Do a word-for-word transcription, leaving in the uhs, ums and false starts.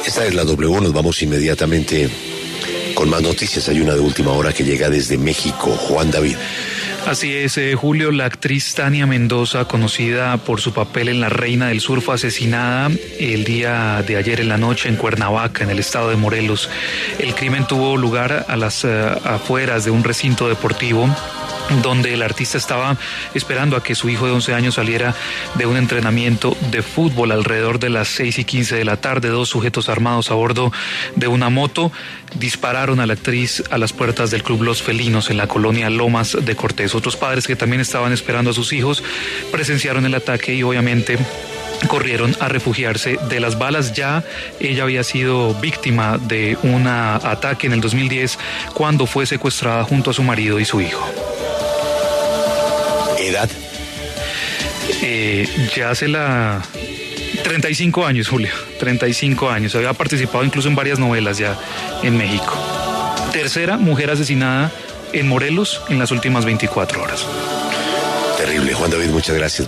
Esta es la W, nos vamos inmediatamente con más noticias. Hay una de última hora que llega desde México. Juan David. Así es, eh, Julio, la actriz Tania Mendoza, conocida por su papel en La Reina del Sur, fue asesinada el día de ayer en la noche en Cuernavaca, en el estado de Morelos. El crimen tuvo lugar a las uh, afueras de un recinto deportivo, donde el artista estaba esperando a que su hijo de once años saliera de un entrenamiento de fútbol. Alrededor de las seis y quince de la tarde, dos sujetos armados a bordo de una moto dispararon a la actriz a las puertas del Club Los Felinos en la colonia Lomas de Cortés. Otros padres que también estaban esperando a sus hijos presenciaron el ataque y obviamente corrieron a refugiarse de las balas. Ya ella había sido víctima de un ataque en el dos mil diez cuando fue secuestrada junto a su marido y su hijo. ¿Edad? Eh, ya hace la... treinta y cinco años, Julio, treinta y cinco años. Había participado incluso en varias novelas ya en México. Tercera mujer asesinada en Morelos en las últimas veinticuatro horas. Terrible. Juan David, muchas gracias.